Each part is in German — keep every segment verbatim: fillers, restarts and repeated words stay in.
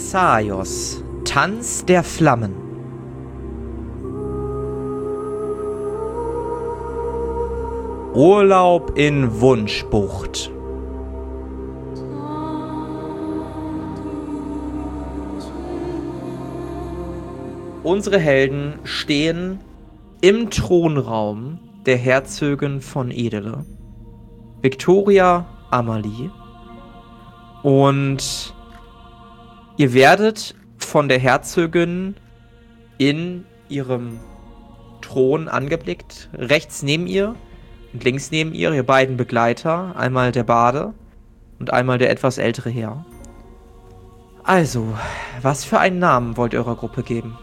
Thessaios, Tanz der Flammen. Urlaub in Wunschbucht. Unsere Helden stehen im Thronraum der Herzogin von Edele, Victoria Amalie. Und ihr werdet von der Herzogin in ihrem Thron angeblickt. Rechts neben ihr und links neben ihr ihre beiden Begleiter. Einmal der Bade und einmal der etwas ältere Herr. Also, was für einen Namen wollt ihr eurer Gruppe geben?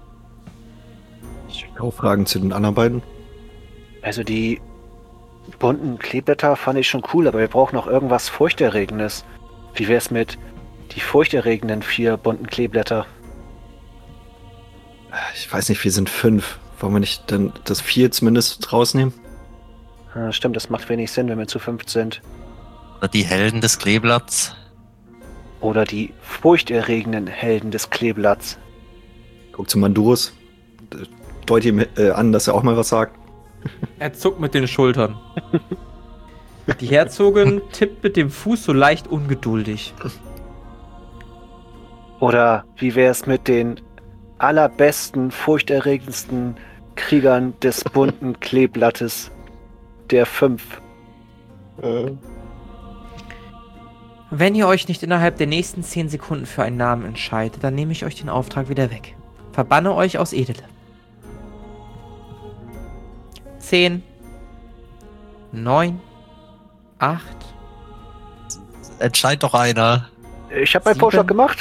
Ich will auch Fragen zu den anderen beiden. Also die bunten Kleeblätter fand ich schon cool, aber wir brauchen noch irgendwas Furchterregendes. Wie wär's mit die furchterregenden vier bunten Kleeblätter? Ich weiß nicht, wir sind fünf. Wollen wir nicht dann das vier zumindest rausnehmen? Ja, stimmt, das macht wenig Sinn, wenn wir zu fünft sind. Oder die Helden des Kleeblatts. Oder die furchterregenden Helden des Kleeblatts. Guck zu Mandurus. Deut ihm äh, an, dass er auch mal was sagt. Er zuckt mit den Schultern. Die Herzogin tippt mit dem Fuß so leicht ungeduldig. Oder wie wär's mit den allerbesten, furchterregendsten Kriegern des bunten Kleeblattes der fünf? Äh. Wenn ihr euch nicht innerhalb der nächsten zehn Sekunden für einen Namen entscheidet, dann nehme ich euch den Auftrag wieder weg. Verbanne euch aus Edele. Zehn. Neun. Acht. Entscheid doch einer. Ich habe meinen Sieben. Vorschlag gemacht.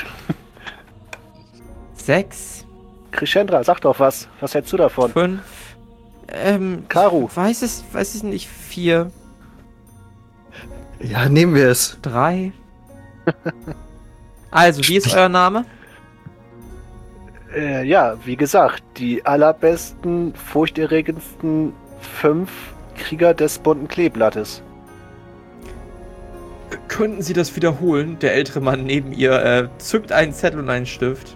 Sechs. Krishendra, sag doch was. Was hältst du davon? Fünf. Ähm. Karu. Weiß es, weiß es nicht. Vier. Ja, nehmen wir es. Drei. Also, wie ist euer Name? Äh, ja, wie gesagt, die allerbesten, furchterregendsten fünf Krieger des bunten Kleeblattes. Könnten Sie das wiederholen? Der ältere Mann neben ihr äh, zückt einen Zettel und einen Stift.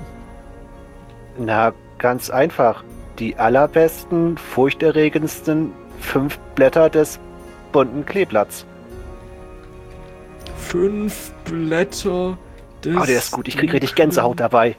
Na, ganz einfach. Die allerbesten, furchterregendsten fünf Blätter des bunten Kleeblatts. Fünf Blätter des... Ah, der ist gut. Ich krieg richtig Gänsehaut dabei.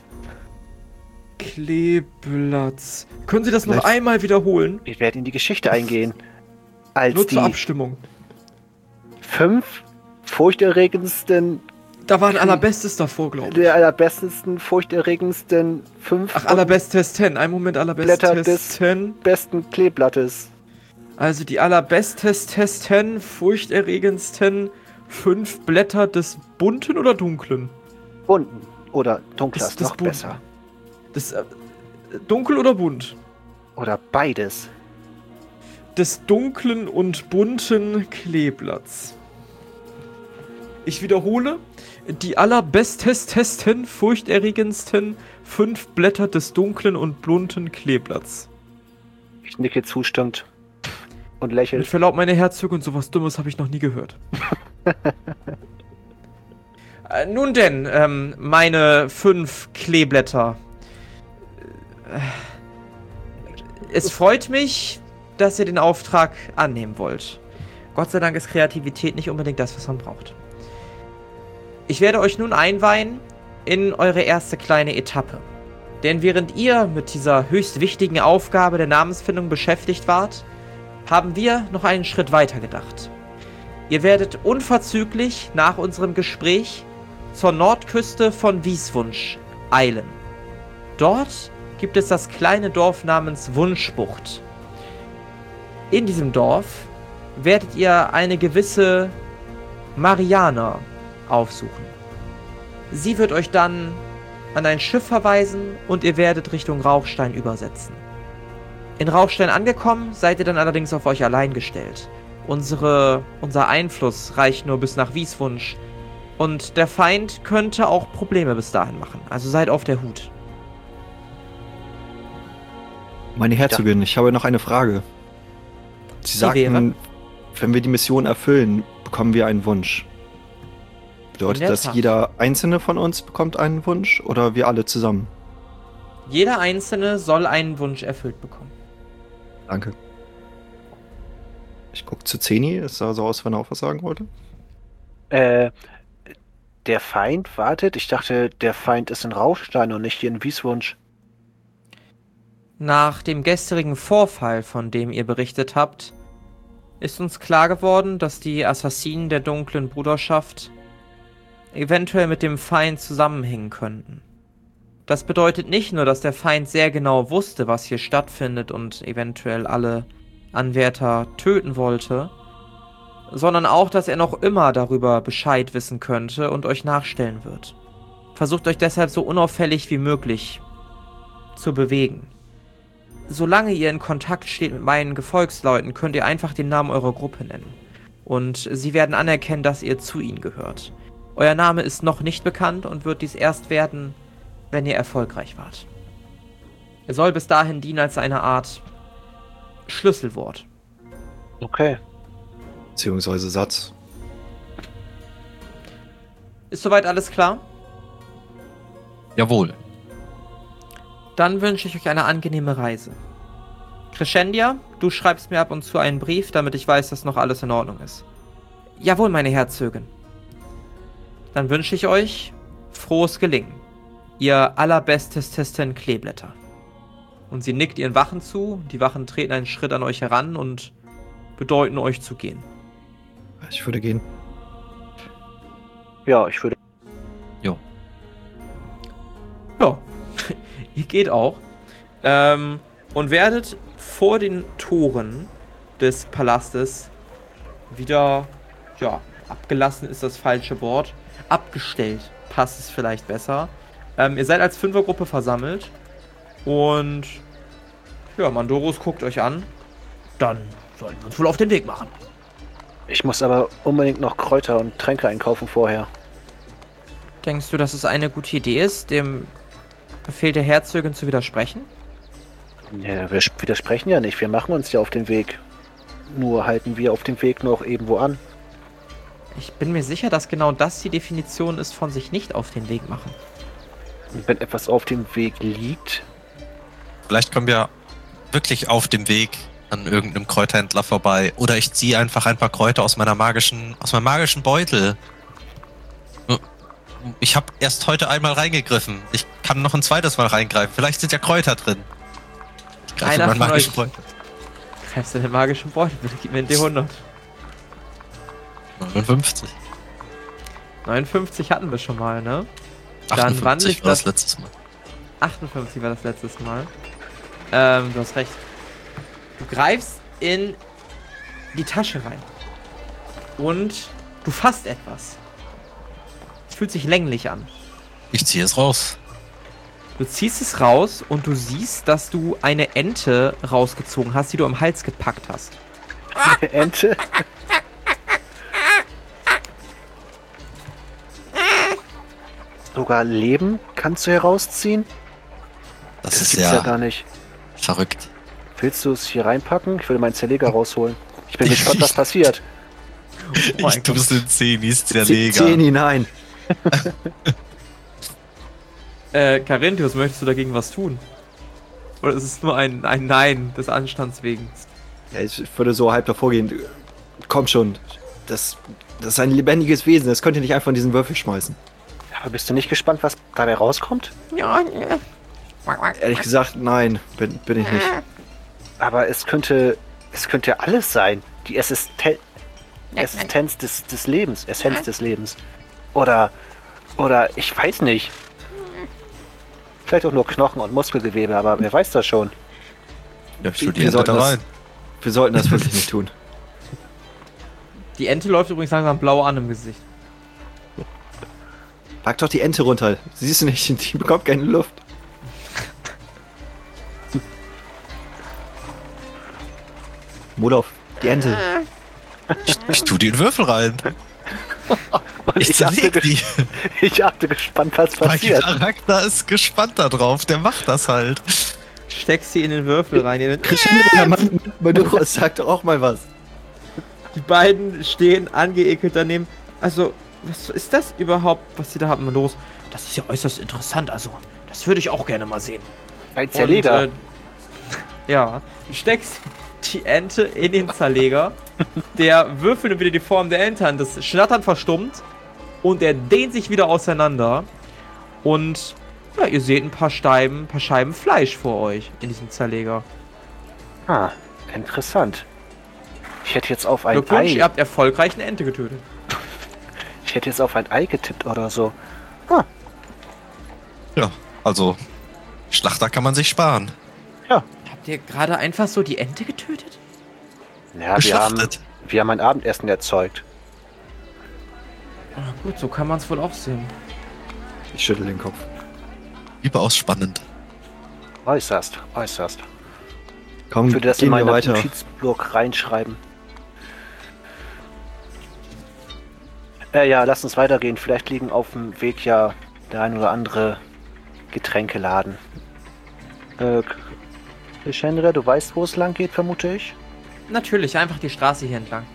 Kleeblatts. Können Sie das noch Vielleicht- einmal wiederholen? Wir werden in die Geschichte eingehen. Als Nur zur die Abstimmung. fünf furchterregendsten, Da war ein allerbestes davor, glaube ich. der allerbesten, furchterregendsten fünf Ach, allerbestesten. Ein Moment, Blätter des- allerbestesten. besten Kleeblattes. Also die allerbestesten, furchterregendsten fünf Blätter des bunten oder dunklen? Bunten. Oder dunkler Des- ist des noch Bunten. besser. Des äh, dunkel oder bunt? Oder beides. Des dunklen und bunten Kleeblatts. Ich wiederhole, die allerbestesten, furchterregendsten fünf Blätter des dunklen und bunten Kleeblatts. Ich nicke zustimmend und Mit lächle. Verlaub, meine Herzogin, sowas Dummes habe ich noch nie gehört. äh, nun denn, ähm, meine fünf Kleeblätter. Äh, es freut mich, dass ihr den Auftrag annehmen wollt. Gott sei Dank ist Kreativität nicht unbedingt das, was man braucht. Ich werde euch nun einweihen in eure erste kleine Etappe. Denn während ihr mit dieser höchst wichtigen Aufgabe der Namensfindung beschäftigt wart, haben wir noch einen Schritt weiter gedacht. Ihr werdet unverzüglich nach unserem Gespräch zur Nordküste von Wieswunsch eilen. Dort gibt es das kleine Dorf namens Wunschbucht. In diesem Dorf werdet ihr eine gewisse Mariana aufsuchen. Sie wird euch dann an ein Schiff verweisen und ihr werdet Richtung Rauchstein übersetzen. In Rauchstein angekommen, seid ihr dann allerdings auf euch allein gestellt. Unsere, unser Einfluss reicht nur bis nach Wieswunsch und der Feind könnte auch Probleme bis dahin machen. Also seid auf der Hut. Meine Herzogin, ich habe noch eine Frage. Sie Die wäre? sagten, wenn wir die Mission erfüllen, bekommen wir einen Wunsch. Bedeutet In der das, Tat. jeder einzelne von uns bekommt einen Wunsch oder wir alle zusammen? Jeder Einzelne soll einen Wunsch erfüllt bekommen. Danke. Ich guck zu Zeni, es sah so aus, wenn er auch was sagen wollte. Äh, der Feind wartet? Ich dachte, der Feind ist in Rauchstein und nicht hier in Wieswunsch. Nach dem gestrigen Vorfall, von dem ihr berichtet habt, ist uns klar geworden, dass die Assassinen der dunklen Bruderschaft eventuell mit dem Feind zusammenhängen könnten. Das bedeutet nicht nur, dass der Feind sehr genau wusste, was hier stattfindet und eventuell alle Anwärter töten wollte, sondern auch, dass er noch immer darüber Bescheid wissen könnte und euch nachstellen wird. Versucht euch deshalb so unauffällig wie möglich zu bewegen. Solange ihr in Kontakt steht mit meinen Gefolgsleuten, könnt ihr einfach den Namen eurer Gruppe nennen. Und sie werden anerkennen, dass ihr zu ihnen gehört. Euer Name ist noch nicht bekannt und wird dies erst werden, wenn ihr erfolgreich wart. Er soll bis dahin dienen als eine Art Schlüsselwort. Okay. Beziehungsweise Satz. Ist soweit alles klar? Jawohl. Dann wünsche ich euch eine angenehme Reise. Crescendia, du schreibst mir ab und zu einen Brief, damit ich weiß, dass noch alles in Ordnung ist. Jawohl, meine Herzögin. Dann wünsche ich euch frohes Gelingen. Ihr allerbestesten Kleeblätter. Und sie nickt ihren Wachen zu. Die Wachen treten einen Schritt an euch heran und bedeuten euch zu gehen. Ich würde gehen. Ja, ich würde. Jo. Ja, ihr geht auch. Ähm, und werdet vor den Toren des Palastes wieder, ja, abgelassen ist das falsche Wort. Abgestellt passt es vielleicht besser. Ähm, ihr seid als Fünfergruppe versammelt. Und ja, Mandorus guckt euch an. Dann sollten wir uns wohl auf den Weg machen. Ich muss aber unbedingt noch Kräuter und Tränke einkaufen vorher. Denkst du, dass es eine gute Idee ist, dem Befehl der Herzogin zu widersprechen? Ja, wir widersprechen ja nicht. Wir machen uns ja auf den Weg. Nur halten wir auf dem Weg noch irgendwo an. Ich bin mir sicher, dass genau das die Definition ist von sich nicht auf den Weg machen. Und wenn etwas auf dem Weg liegt, Vielleicht kommen wir wirklich auf dem Weg an irgendeinem Kräuterhändler vorbei. Oder ich ziehe einfach ein paar Kräuter aus meiner magischen, aus meinem magischen Beutel. Ich habe erst heute einmal reingegriffen. Ich kann noch ein zweites Mal reingreifen. Vielleicht sind ja Kräuter drin. Ich greife Einer in meinen von magischen euch- Beutel. Greifst du den magischen Beutel? Bitte gib mir den D hundert. neunundfünfzig. neunundfünfzig hatten wir schon mal, ne? Dann wandle achtundfünfzig ich war das das- letztes Mal. achtundfünfzig war das letztes Mal. Ähm, du hast recht. Du greifst in die Tasche rein. Und du fasst etwas. Es fühlt sich länglich an. Ich ziehe es raus. Du ziehst es raus und du siehst, dass du eine Ente rausgezogen hast, die du am Hals gepackt hast. eine Ente. Sogar Leben kannst du herausziehen? Das, Das ist gibt's ja ja, gar nicht. verrückt. Willst du es hier reinpacken? Ich will meinen Zerleger rausholen. Ich bin gespannt, was passiert. Oh mein Ich tu's in Zenis Zerleger. Zeni, nein. Äh, Carinthius, möchtest du dagegen was tun? Oder ist es nur ein, ein Nein des Anstands wegen? Ja, ich würde so halb davor gehen. Komm schon. Das, das ist ein lebendiges Wesen. Das könnt ihr nicht einfach in diesen Würfel schmeißen. Aber bist du nicht gespannt, was dabei rauskommt? Ja, ja. Ehrlich gesagt, nein. Bin, bin ich nicht. Aber es könnte, es könnte alles sein. Die Assisten Existenz des, des Lebens, Essenz des Lebens. Oder, oder ich weiß nicht. Vielleicht auch nur Knochen und Muskelgewebe, aber wer weiß das schon. Ja, ich Wir studiere sollten da das- rein. Wir sollten das wirklich nicht tun. Die Ente läuft übrigens langsam blau an im Gesicht. Pack doch die Ente runter. Siehst du nicht, die bekommt keine Luft. Molof, die Ente. Ich, ich tu die in Würfel rein. Und Ich ich, achte, zerleg die. ges- ich achte gespannt, was Mein passiert. Charakter ist gespannt da drauf. Der macht das halt. Steckst sie in den Würfel rein. Ihr- Ja, Mann, Manduros, sag doch auch mal was. Die beiden stehen angeekelt daneben. Also, was ist das überhaupt, was Sie da haben los? Das ist ja äußerst interessant, also das würde ich auch gerne mal sehen. Ein Zerleger. Und, äh, ja, du steckst die Ente in den Zerleger, der würfelt dann wieder die Form der Ente an, das Schnattern verstummt und er dehnt sich wieder auseinander und ja, ihr seht ein paar Scheiben, ein paar Scheiben Fleisch vor euch in diesem Zerleger. Ah, interessant. Ich hätte jetzt auf ein Glückwunsch, Ei... ihr habt erfolgreich eine Ente getötet. Ich hätte jetzt auf ein Ei getippt oder so. Ah, Ja, also Schlachter kann man sich sparen. Habt ihr gerade einfach so die Ente getötet? ja, wir haben, Geschlachtet. wir haben ein Abendessen erzeugt. Ah, gut, so kann man es wohl auch sehen. Ich schüttel den Kopf. Überaus spannend. Äußerst, äußerst. Komm, Ich würde das in gehen wir meinen weiter. Notizblock reinschreiben. Äh, ja, lass uns weitergehen. Vielleicht liegen auf dem Weg ja der ein oder andere Getränkeladen. Äh, Chandra, du weißt, wo es lang geht, vermute ich? Natürlich, einfach die Straße hier entlang.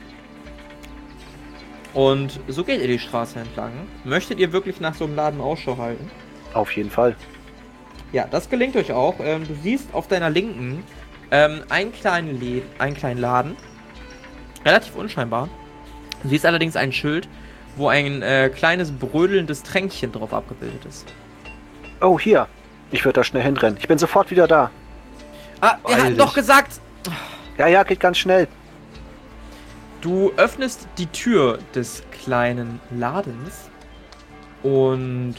Und so geht ihr die Straße entlang. Möchtet ihr wirklich nach so einem Laden Ausschau halten? Auf jeden Fall. Ja, das gelingt euch auch. Ähm, du siehst auf deiner Linken ähm, einen, kleinen Le einen kleinen Laden. Relativ unscheinbar. Du siehst allerdings ein Schild, wo ein äh, kleines brödelndes Tränkchen drauf abgebildet ist. Oh, hier. Ich würde da schnell hinrennen. Ich bin sofort wieder da. Ah, wir Beeil hatten dich. doch gesagt... Ja, ja, geht ganz schnell. Du öffnest die Tür des kleinen Ladens und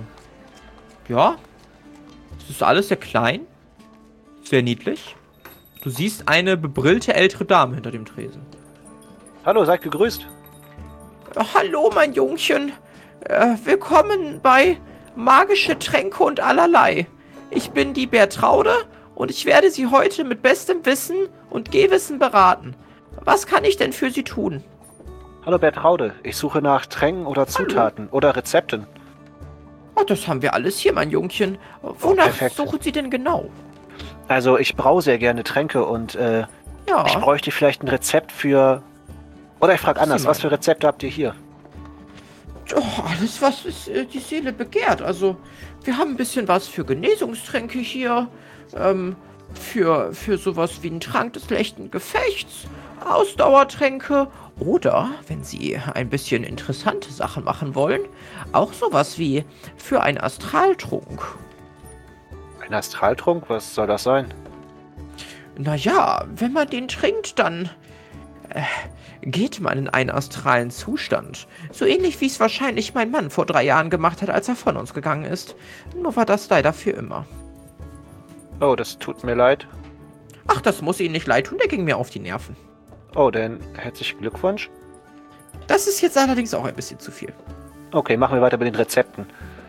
äh, ja, es ist alles sehr klein, sehr niedlich. Du siehst eine bebrillte ältere Dame hinter dem Tresen. Hallo, seid gegrüßt. Äh, Hallo, mein Jungchen. Äh, willkommen bei Magische Tränke und allerlei. Ich bin die Bertraude und ich werde Sie heute mit bestem Wissen und Gehwissen beraten. Was kann ich denn für Sie tun? Hallo Bertraude, ich suche nach Tränken oder Zutaten oder Rezepten. Oh, das haben wir alles hier, mein Jungchen. Wonach perfekt. suchen Sie denn genau? Also ich braue sehr gerne Tränke und äh, Ja, ich bräuchte vielleicht ein Rezept für... Oder ich frage anders, Sieh mal. was für Rezepte habt ihr hier? oh, alles, was ist, äh, die Seele begehrt. Also, wir haben ein bisschen was für Genesungstränke hier. Ähm, für, für sowas wie einen Trank des schlechten Gefechts. Ausdauertränke. Oder, wenn Sie ein bisschen interessante Sachen machen wollen, auch sowas wie für einen Astraltrunk. Ein Astraltrunk? Was soll das sein? Naja, wenn man den trinkt, dann äh, geht man in einen astralen Zustand. So ähnlich wie es wahrscheinlich mein Mann vor drei Jahren gemacht hat, als er von uns gegangen ist. Nur war das leider für immer. Oh, das tut mir leid. Ach, das muss Ihnen nicht leid tun, der ging mir auf die Nerven. Oh, dann herzlichen Glückwunsch. Das ist jetzt allerdings auch ein bisschen zu viel. Okay, machen wir weiter mit den Rezepten.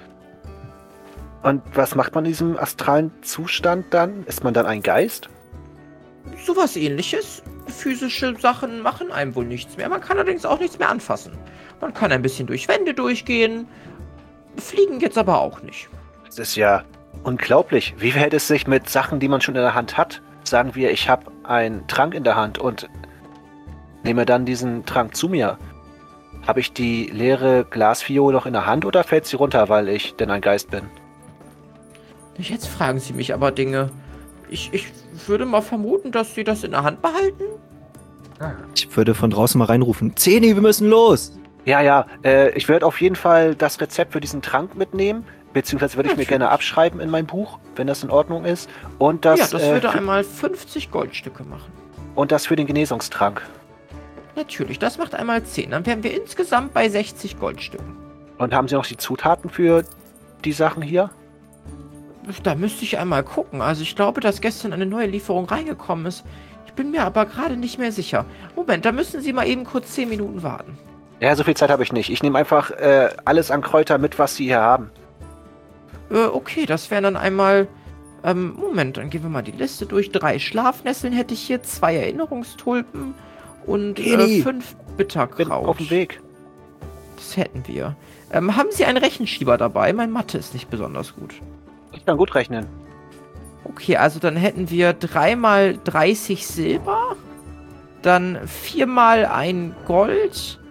Und was macht man in diesem astralen Zustand dann? Ist man dann ein Geist? Sowas ähnliches. Physische Sachen machen einem wohl nichts mehr. Man kann allerdings auch nichts mehr anfassen. Man kann ein bisschen durch Wände durchgehen. Fliegen jetzt aber auch nicht. Das ist ja unglaublich. Wie verhält es sich mit Sachen, die man schon in der Hand hat? Sagen wir, ich habe einen Trank in der Hand und nehme dann diesen Trank zu mir. Habe ich die leere Glasfiole noch in der Hand oder fällt sie runter, weil ich denn ein Geist bin? Jetzt fragen Sie mich aber Dinge. Ich, ich würde mal vermuten, dass Sie das in der Hand behalten. Ich würde von draußen mal reinrufen. Zeni, wir müssen los! Ja, ja, äh, ich würde auf jeden Fall das Rezept für diesen Trank mitnehmen, beziehungsweise würde ich mir Natürlich. gerne abschreiben in mein Buch, wenn das in Ordnung ist. Und das, ja, das äh, würde für, einmal fünfzig Goldstücke machen. und das für den Genesungstrank. Natürlich, das macht einmal zehn. Dann wären wir insgesamt bei sechzig Goldstücken. Und haben Sie noch die Zutaten für die Sachen hier? Da müsste ich einmal gucken. Also ich glaube, dass gestern eine neue Lieferung reingekommen ist. Ich bin mir aber gerade nicht mehr sicher. Moment, da müssen Sie mal eben kurz zehn Minuten warten. Ja, so viel Zeit habe ich nicht. Ich nehme einfach äh, alles an Kräuter mit, was Sie hier haben. Äh, okay, das wären dann einmal... Ähm, Moment, dann gehen wir mal die Liste durch. Drei Schlafnesseln hätte ich hier, zwei Erinnerungstulpen und äh, Eni. fünf Bin Bitterkraut. auf dem Weg. Das hätten wir. Ähm, haben Sie einen Rechenschieber dabei? Mein Mathe ist nicht besonders gut. Ich kann gut rechnen. Okay, also dann hätten wir dreimal dreißig Silber, dann viermal ein Gold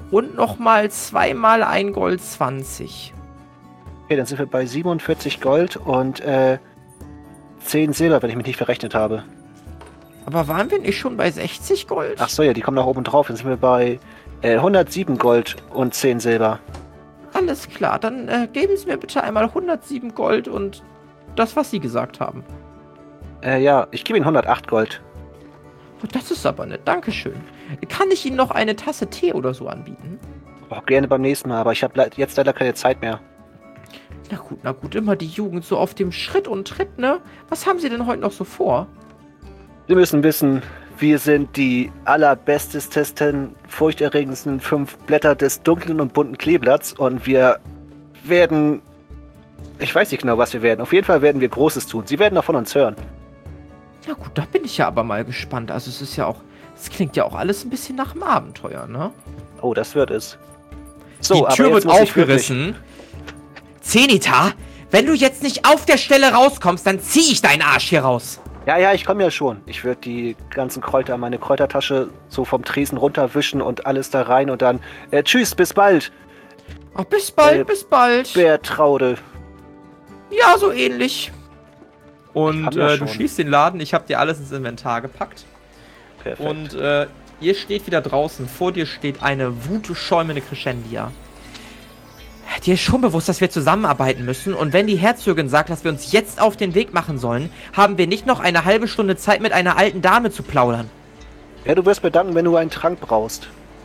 und nochmal zweimal ein Gold zwanzig. Okay, dann sind wir bei siebenundvierzig Gold und äh, zehn Silber, wenn ich mich nicht verrechnet habe. Aber waren wir nicht schon bei sechzig Gold? Ach so, ja, die kommen nach oben drauf. Dann sind wir bei äh, hundertsieben Gold und zehn Silber. Alles klar, dann äh, geben Sie mir bitte einmal hundertsieben Gold und das, was Sie gesagt haben. Äh, ja, ich gebe Ihnen hundertacht Gold. Oh, das ist aber nett, dankeschön. Kann ich Ihnen noch eine Tasse Tee oder so anbieten? Oh, gerne beim nächsten Mal, aber ich habe le jetzt leider keine Zeit mehr. Na gut, na gut, immer die Jugend so auf dem Schritt und Tritt, ne? Was haben Sie denn heute noch so vor? Sie müssen wissen, wir sind die allerbestesten, furchterregendsten fünf Blätter des dunklen und bunten Kleeblatts und wir werden... Ich weiß nicht genau, was wir werden. Auf jeden Fall werden wir Großes tun. Sie werden noch von uns hören. Ja gut, da bin ich ja aber mal gespannt. Also es ist ja auch... Es klingt ja auch alles ein bisschen nach einem Abenteuer, ne? Oh, das wird es. So, die Tür aber wird jetzt muss ich aufgerissen. Zenita, wenn du jetzt nicht auf der Stelle rauskommst, dann zieh ich deinen Arsch hier raus. Ja, ja, ich komme ja schon. Ich würde die ganzen Kräuter in meine Kräutertasche so vom Tresen runterwischen und alles da rein und dann... Äh, tschüss, bis bald. Ach, bis bald, Äh, bis bald. Bertraude. Ja, so ähnlich. Und kann ja äh, du schon. schließt den Laden. Ich habe dir alles ins Inventar gepackt. Perfekt. Und äh, ihr steht wieder draußen. Vor dir steht eine wutschäumende Crescendia. Dir ist schon bewusst, dass wir zusammenarbeiten müssen. Und wenn die Herzogin sagt, dass wir uns jetzt auf den Weg machen sollen, haben wir nicht noch eine halbe Stunde Zeit, mit einer alten Dame zu plaudern. Ja, du wirst bedanken, wenn du einen Trank brauchst.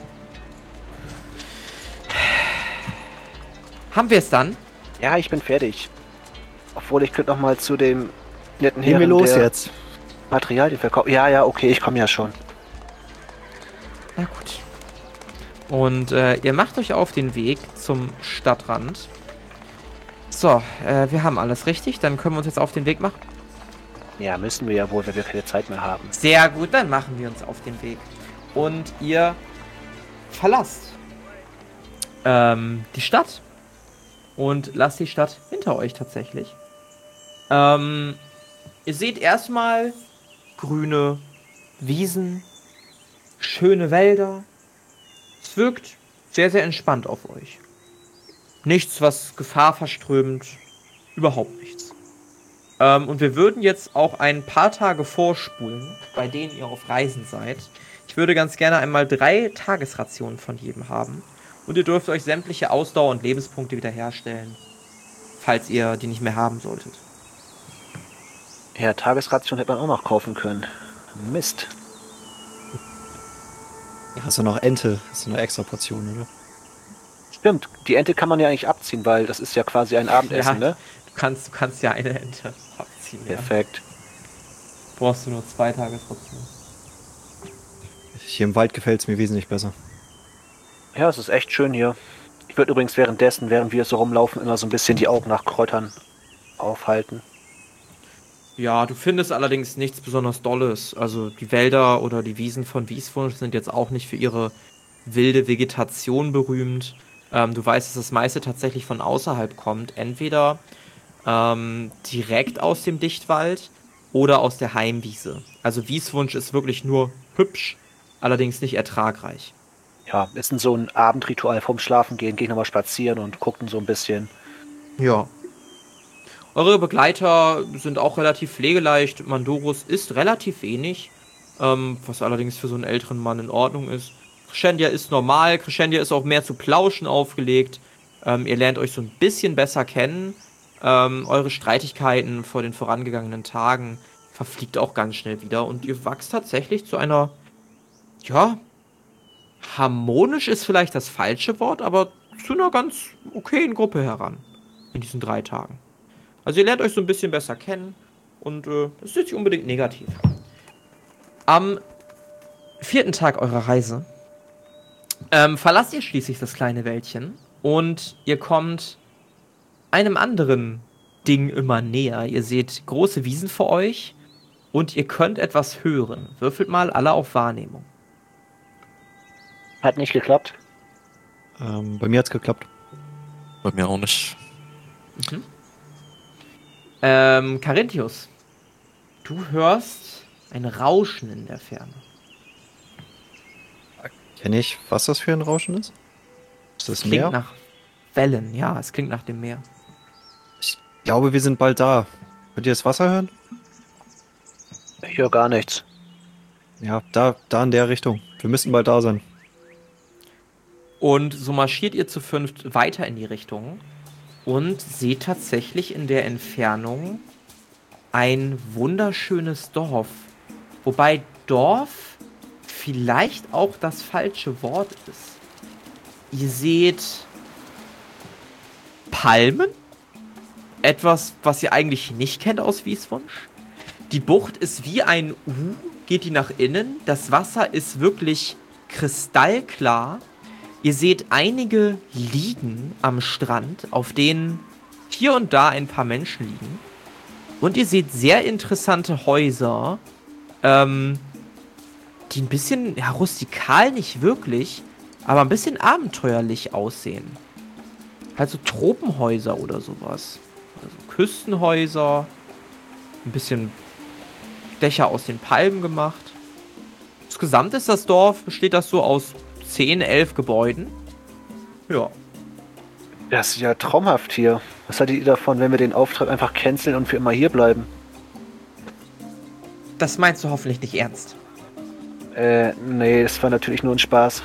Haben wir es dann? Ja, ich bin fertig. Obwohl, ich könnte noch mal zu dem netten Gehen wir Herrn, los der jetzt. Materialien verkauft. Ja, ja, okay, ich komme ja schon. Na gut. Und äh, ihr macht euch auf den Weg zum Stadtrand. So, äh, wir haben alles richtig. Dann können wir uns jetzt auf den Weg machen. Ja, müssen wir ja wohl, wenn wir keine Zeit mehr haben. Sehr gut, dann machen wir uns auf den Weg. Und ihr verlasst ähm, die Stadt. Und lasst die Stadt hinter euch tatsächlich. Ähm, ihr seht erstmal grüne Wiesen, schöne Wälder. Es wirkt sehr, sehr entspannt auf euch. Nichts, was Gefahr verströmt. Überhaupt nichts. Ähm, und wir würden jetzt auch ein paar Tage vorspulen, bei denen ihr auf Reisen seid. Ich würde ganz gerne einmal drei Tagesrationen von jedem haben. Und ihr dürft euch sämtliche Ausdauer- und Lebenspunkte wiederherstellen, falls ihr die nicht mehr haben solltet. Ja, Tagesration hätte man auch noch kaufen können. Mist. Hast du noch Ente? Hast du noch extra Portionen, oder? Stimmt, die Ente kann man ja eigentlich abziehen, weil das ist ja quasi ein Abendessen, Ja, ne? Du kannst, du kannst ja eine Ente abziehen. Ja. Perfekt. Brauchst du nur zwei Tagesrationen. Hier im Wald gefällt es mir wesentlich besser. Ja, es ist echt schön hier. Ich würde übrigens währenddessen, während wir so rumlaufen, immer so ein bisschen die Augen nach Kräutern aufhalten. Ja, du findest allerdings nichts besonders Dolles. Also die Wälder oder die Wiesen von Wieswunsch sind jetzt auch nicht für ihre wilde Vegetation berühmt. Ähm, du weißt, dass das meiste tatsächlich von außerhalb kommt. Entweder ähm, direkt aus dem Dichtwald oder aus der Heimwiese. Also Wieswunsch ist wirklich nur hübsch, allerdings nicht ertragreich. Ja, ist denn so ein Abendritual vorm Schlafengehen, gehe ich nochmal spazieren und gucken so ein bisschen. Ja. Eure Begleiter sind auch relativ pflegeleicht. Mandorus isst relativ wenig, ähm, was allerdings für so einen älteren Mann in Ordnung ist. Crescendia ist normal. Crescendia ist auch mehr zu Plauschen aufgelegt. Ähm, ihr lernt euch so ein bisschen besser kennen. Ähm, eure Streitigkeiten vor den vorangegangenen Tagen verfliegt auch ganz schnell wieder. Und ihr wachst tatsächlich zu einer, ja, harmonisch ist vielleicht das falsche Wort, aber zu einer ganz okayen Gruppe heran. In diesen drei Tagen. Also ihr lernt euch so ein bisschen besser kennen. Und äh, das ist jetzt nicht unbedingt negativ. Am vierten Tag eurer Reise ähm, verlasst ihr schließlich das kleine Wäldchen. Und ihr kommt einem anderen Ding immer näher. Ihr seht große Wiesen vor euch. Und ihr könnt etwas hören. Würfelt mal alle auf Wahrnehmung. Hat nicht geklappt. Ähm, bei mir hat's geklappt. Bei mir auch nicht. Mhm. Ähm, Carinthius, du hörst ein Rauschen in der Ferne. Kenne ich, was das für ein Rauschen ist? Ist das Klingt Meer? nach Wellen, ja, es klingt nach dem Meer. Ich glaube, wir sind bald da. Könnt ihr das Wasser hören? Ich höre gar nichts. Ja, da, da in der Richtung. Wir müssen bald da sein. Und so marschiert ihr zu fünft weiter in die Richtung und seht tatsächlich in der Entfernung ein wunderschönes Dorf. Wobei Dorf vielleicht auch das falsche Wort ist. Ihr seht Palmen. Etwas, was ihr eigentlich nicht kennt aus Wieswunsch. Die Bucht ist wie ein U, geht die nach innen. Das Wasser ist wirklich kristallklar. Ihr seht einige Liegen am Strand, auf denen hier und da ein paar Menschen liegen. Und ihr seht sehr interessante Häuser, ähm, die ein bisschen, ja, rustikal nicht wirklich, aber ein bisschen abenteuerlich aussehen. Also Tropenhäuser oder sowas. Also Küstenhäuser, ein bisschen Dächer aus den Palmen gemacht. Insgesamt ist das Dorf, besteht das so aus zehn, elf Gebäuden. Ja. Das ist ja traumhaft hier. Was haltet ihr davon, wenn wir den Auftrag einfach canceln und für immer hier bleiben? Das meinst du hoffentlich nicht ernst. Äh, nee, es war natürlich nur ein Spaß.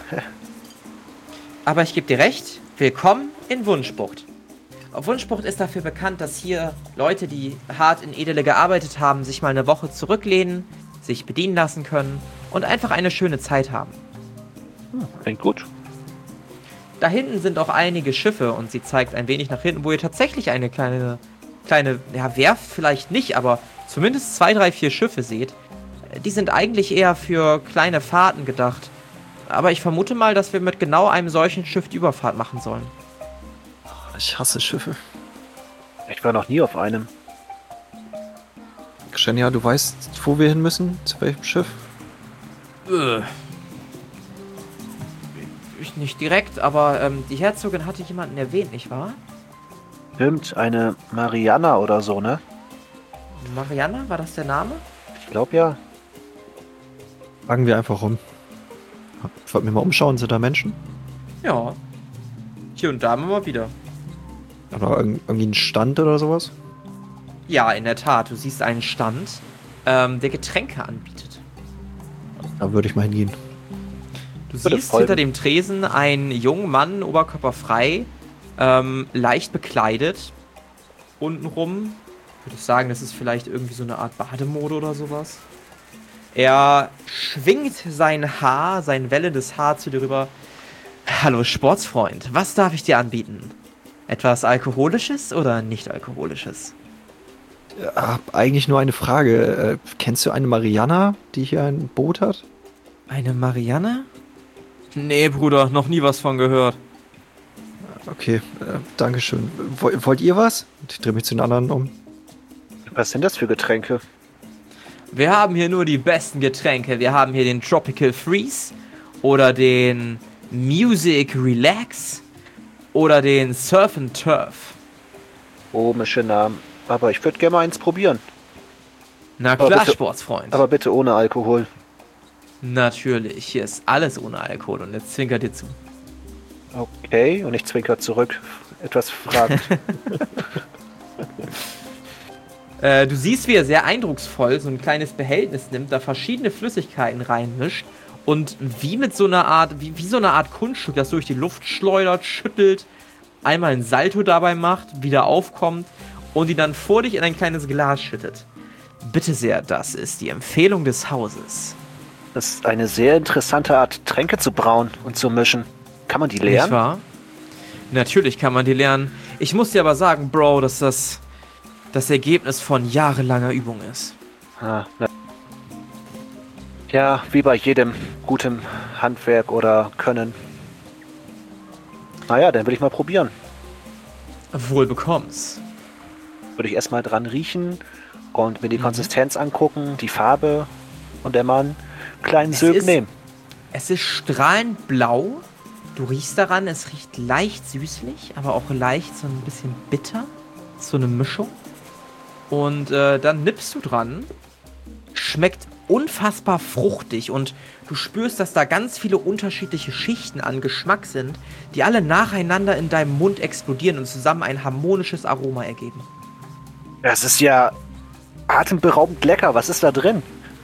Aber ich gebe dir recht, willkommen in Wunschbucht. Wunschbucht ist dafür bekannt, dass hier Leute, die hart in Edele gearbeitet haben, sich mal eine Woche zurücklehnen, sich bedienen lassen können und einfach eine schöne Zeit haben. Hm, klingt gut. Da hinten sind auch einige Schiffe und sie zeigt ein wenig nach hinten, wo ihr tatsächlich eine kleine, kleine, ja, Werft vielleicht nicht, aber zumindest zwei, drei, vier Schiffe seht. Die sind eigentlich eher für kleine Fahrten gedacht. Aber ich vermute mal, dass wir mit genau einem solchen Schiff die Überfahrt machen sollen. Ich hasse Schiffe. Ich war noch nie auf einem. Xenia, du weißt, wo wir hin müssen? Zu welchem Schiff? Äh. Ich nicht direkt, aber ähm, die Herzogin hatte jemanden erwähnt, nicht wahr? Stimmt, eine Mariana oder so, ne? Mariana, war das der Name? Ich glaube ja. Fragen wir einfach rum. Ich wollte mir mal umschauen, sind da Menschen? Ja. Hier und da immer mal wieder. Oder irg irgendwie ein Stand oder sowas? Ja, in der Tat. Du siehst einen Stand, ähm, der Getränke anbietet. Da würde ich mal hingehen. Du Würde siehst folgen. hinter dem Tresen einen jungen Mann, oberkörperfrei, ähm, leicht bekleidet. Untenrum, würde ich sagen, das ist vielleicht irgendwie so eine Art Bademode oder sowas. Er schwingt sein Haar, sein wellendes Haar zu dir rüber. Hallo Sportsfreund, was darf ich dir anbieten? Etwas Alkoholisches oder nicht Alkoholisches? Ja, eigentlich nur eine Frage. Äh, kennst du eine Mariana, die hier ein Boot hat? Eine Marianne? Nee, Bruder, noch nie was von gehört. Okay, äh, dankeschön. Woll, wollt ihr was? Ich drehe mich zu den anderen um. Was sind das für Getränke? Wir haben hier nur die besten Getränke. Wir haben hier den Tropical Freeze oder den Music Relax oder den Surf and Turf. Komische Namen. Aber ich würde gerne mal eins probieren. Na Aber klar, bitte- Sportsfreund. Aber bitte ohne Alkohol. Natürlich, hier ist alles ohne Alkohol und jetzt zwinkert dir zu. Okay, und ich zwinker zurück. Etwas fragend. Äh, du siehst, wie er sehr eindrucksvoll so ein kleines Behältnis nimmt, da verschiedene Flüssigkeiten reinmischt und wie mit so einer Art, wie, wie so eine Art Kunststück, das durch die Luft schleudert, schüttelt, einmal ein Salto dabei macht, wieder aufkommt und die dann vor dich in ein kleines Glas schüttet. Bitte sehr, das ist die Empfehlung des Hauses. Das ist eine sehr interessante Art, Tränke zu brauen und zu mischen. Kann man die Nicht lernen? wahr? Natürlich kann man die lernen. Ich muss dir aber sagen, Bro, dass das das Ergebnis von jahrelanger Übung ist. Ah, na. Ja, wie bei jedem guten Handwerk oder Können. Naja, dann will ich mal probieren. Wohl bekomm's. Würde ich erstmal dran riechen und mir die Mhm. Konsistenz angucken, die Farbe und der Mann kleinen Es Söb ist- nehmen. Es ist strahlend blau. Du riechst daran, es riecht leicht süßlich, aber auch leicht so ein bisschen bitter. So eine Mischung. Und äh, dann nippst du dran. Schmeckt unfassbar fruchtig und du spürst, dass da ganz viele unterschiedliche Schichten an Geschmack sind, die alle nacheinander in deinem Mund explodieren und zusammen ein harmonisches Aroma ergeben. Das ist ja atemberaubend lecker. Was ist da drin?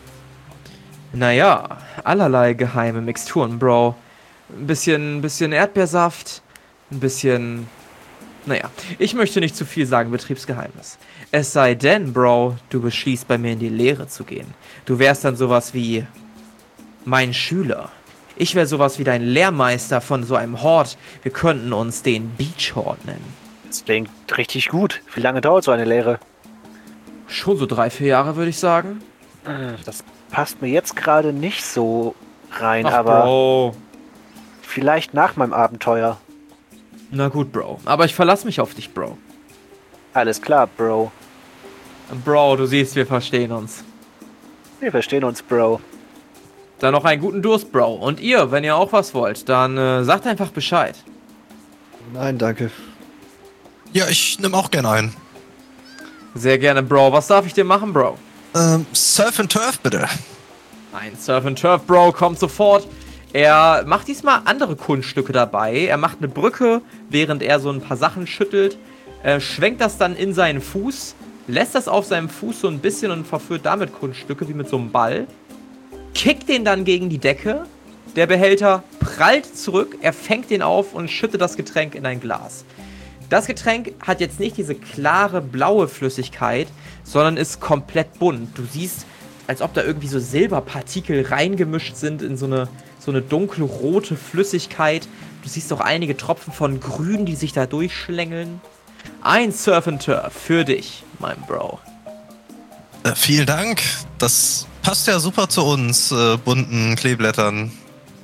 Naja, allerlei geheime Mixturen, Bro. Ein bisschen, bisschen Erdbeersaft, ein bisschen... Naja, ich möchte nicht zu viel sagen, Betriebsgeheimnis. Es sei denn, Bro, du beschließt, bei mir in die Lehre zu gehen. Du wärst dann sowas wie mein Schüler. Ich wäre sowas wie dein Lehrmeister von so einem Hort. Wir könnten uns den Beach Hort nennen. Das klingt richtig gut. Wie lange dauert so eine Lehre? Schon so drei, vier Jahre, würde ich sagen. Das passt mir jetzt gerade nicht so rein, Ach, aber Bro. vielleicht nach meinem Abenteuer. Na gut, Bro. Aber ich verlasse mich auf dich, Bro. Alles klar, Bro. Bro, du siehst, wir verstehen uns. Wir verstehen uns, Bro. Dann noch einen guten Durst, Bro. Und ihr, wenn ihr auch was wollt, dann äh, sagt einfach Bescheid. Nein, danke. Ja, ich nehme auch gerne ein. Sehr gerne, Bro. Was darf ich dir machen, Bro? Ähm, Surf and Turf, bitte. Ein Surf and Turf, Bro, kommt sofort. Er macht diesmal andere Kunststücke dabei. Er macht eine Brücke, während er so ein paar Sachen schüttelt. Er schwenkt das dann in seinen Fuß, lässt das auf seinem Fuß so ein bisschen und verführt damit Kunststücke, wie mit so einem Ball. Kickt den dann gegen die Decke. Der Behälter prallt zurück. Er fängt den auf und schüttet das Getränk in ein Glas. Das Getränk hat jetzt nicht diese klare blaue Flüssigkeit, sondern ist komplett bunt. Du siehst, als ob da irgendwie so Silberpartikel reingemischt sind in so eine, so eine dunkelrote Flüssigkeit. Du siehst auch einige Tropfen von Grün, die sich da durchschlängeln. Ein Surf and Turf für dich, mein Bro. Äh, vielen Dank. Das passt ja super zu uns, äh, bunten Kleeblättern.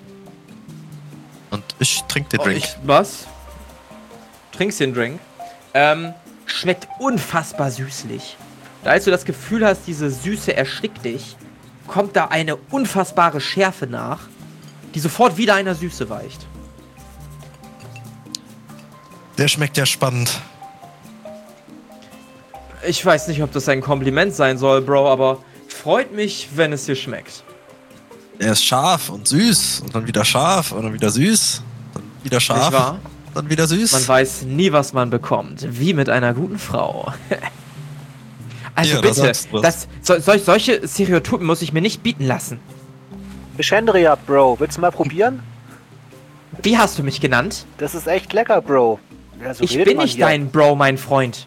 Und ich trinke den Oh, Drink. ich, was? Trinkst den Drink? Ähm, schmeckt unfassbar süßlich. Da als du das Gefühl hast, diese Süße erstickt dich, kommt da eine unfassbare Schärfe nach, die sofort wieder einer Süße weicht. Der schmeckt ja spannend. Ich weiß nicht, ob das ein Kompliment sein soll, Bro, aber freut mich, wenn es dir schmeckt. Er ist scharf und süß und dann wieder scharf und dann wieder süß. Dann wieder scharf, Nicht wahr? dann wieder süß. Man weiß nie, was man bekommt. Wie mit einer guten Frau. Also Ja, da bitte, sagst du was. das, so, sol- solche Stereotypen muss ich mir nicht bieten lassen. Chandria, Bro. Willst du mal probieren? Wie hast du mich genannt? Das ist echt lecker, Bro. Ja, so Ich redet bin man nicht hier. dein Bro, mein Freund.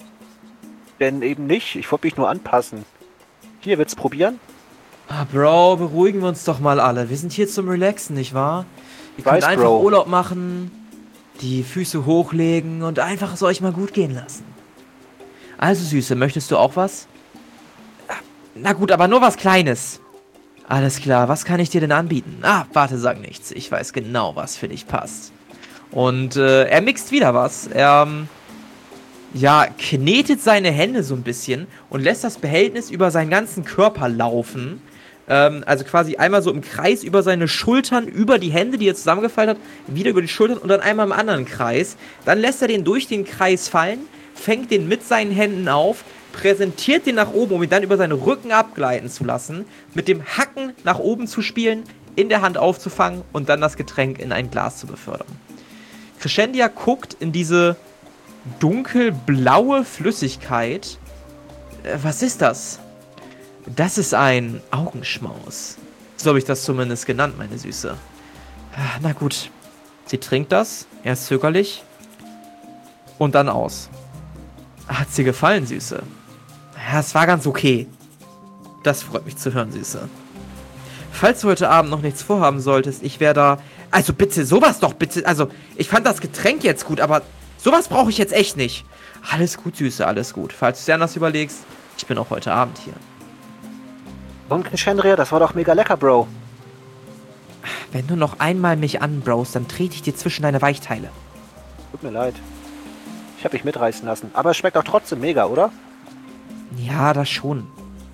Denn eben nicht. Ich wollte mich nur anpassen. Hier, willst du probieren? Ah, Bro, beruhigen wir uns doch mal alle. Wir sind hier zum Relaxen, nicht wahr? Ihr Weiß, könnt einfach Bro. Urlaub machen, die Füße hochlegen und einfach es euch mal gut gehen lassen. Also, Süße, möchtest du auch was? Na gut, aber nur was Kleines. Alles klar, was kann ich dir denn anbieten? Ah, warte, sag nichts. Ich weiß genau, was für dich passt. Und äh, er mixt wieder was. Er, ähm, ja, knetet seine Hände so ein bisschen und lässt das Behältnis über seinen ganzen Körper laufen. Ähm, also quasi einmal so im Kreis über seine Schultern, über die Hände, die er zusammengefaltet hat, wieder über die Schultern und dann einmal im anderen Kreis. Dann lässt er den durch den Kreis fallen, fängt den mit seinen Händen auf, präsentiert den nach oben, um ihn dann über seinen Rücken abgleiten zu lassen, mit dem Hacken nach oben zu spielen, in der Hand aufzufangen und dann das Getränk in ein Glas zu befördern. Crescendia guckt in diese dunkelblaue Flüssigkeit. Äh, was ist das? Das ist ein Augenschmaus. So habe ich das zumindest genannt, meine Süße. Ah, na gut. Sie trinkt das, erst zögerlich und dann aus. Hat sie gefallen, Süße? Ja, es war ganz okay. Das freut mich zu hören, Süße. Falls du heute Abend noch nichts vorhaben solltest, ich wäre da... Also bitte, sowas doch bitte. Also, ich fand das Getränk jetzt gut, aber sowas brauche ich jetzt echt nicht. Alles gut, Süße, alles gut. Falls du dir anders überlegst, ich bin auch heute Abend hier. Und Chandria, das war doch mega lecker, Bro. Wenn du noch einmal mich anbrowst, dann trete ich dir zwischen deine Weichteile. Tut mir leid. Ich habe mich mitreißen lassen. Aber es schmeckt doch trotzdem mega, oder? Ja, das schon.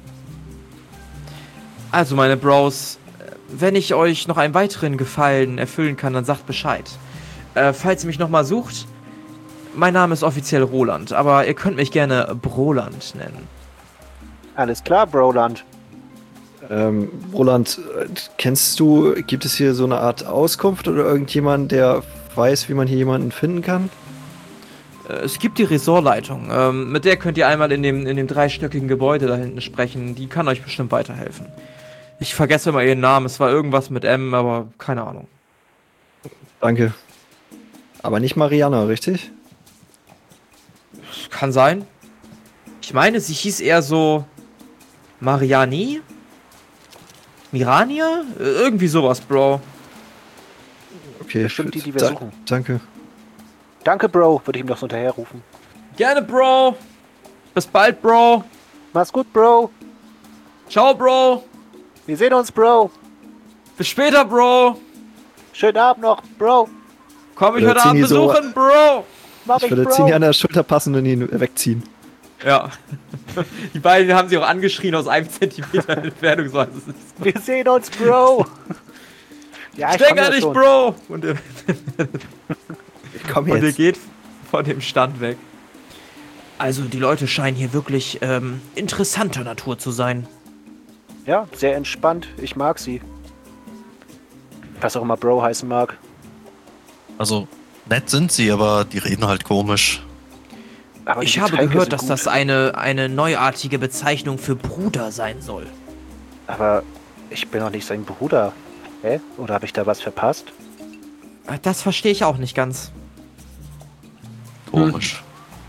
Also, meine Bros, wenn ich euch noch einen weiteren Gefallen erfüllen kann, dann sagt Bescheid. Äh, falls ihr mich nochmal sucht, mein Name ist offiziell Roland, aber ihr könnt mich gerne Broland nennen. Alles klar, Broland. Ähm, Roland, äh, kennst du, gibt es hier so eine Art Auskunft oder irgendjemand, der weiß, wie man hier jemanden finden kann? Äh, Es gibt die Ressortleitung. Ähm, mit der könnt ihr einmal in dem, in dem dreistöckigen Gebäude da hinten sprechen. Die kann euch bestimmt weiterhelfen. Ich vergesse immer ihren Namen. Es war irgendwas mit M, aber keine Ahnung. Danke. Aber nicht Mariana, richtig? Kann sein. Ich meine, sie hieß eher so Mariani? Mirania? Äh, Irgendwie sowas, Bro. Okay. Bestimmt die, die wir da- suchen. Danke. Danke, Bro, würde ich ihm doch so hinterherrufen. Gerne, Bro. Bis bald, Bro. Mach's gut, Bro. Ciao, Bro. Wir sehen uns, Bro. Bis später, Bro. Schönen Abend noch, Bro. Komm ich Oder heute ziehen Abend die so- besuchen, Bro. Mach Ich ich, würde Bro. Zini an der Schulter passen und ihn wegziehen. Ja. Die beiden haben sie auch angeschrien aus einem Zentimeter Entfernung. So, also es ist Wir sehen uns, Bro. Ja, ich denke komm ja an dich, schon. Bro. Und er, Ich komm und er jetzt. geht von dem Stand weg. Also die Leute scheinen hier wirklich ähm, interessanter Natur zu sein. Ja, sehr entspannt. Ich mag sie. Was auch immer Bro heißen mag. Also, nett sind sie, aber die reden halt komisch. Aber die Ich habe Getränke gehört, sind dass gut. das eine, eine neuartige Bezeichnung für Bruder sein soll. Aber ich bin doch nicht sein Bruder. Hä? Oder habe ich da was verpasst? Äh, Das verstehe ich auch nicht ganz. Komisch.